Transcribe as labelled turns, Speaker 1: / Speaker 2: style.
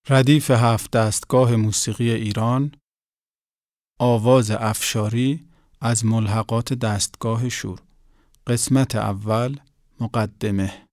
Speaker 1: ردیف 7 دستگاه موسیقی ایران، آواز افشاری از ملحقات دستگاه شور. قسمت اول، مقدمه.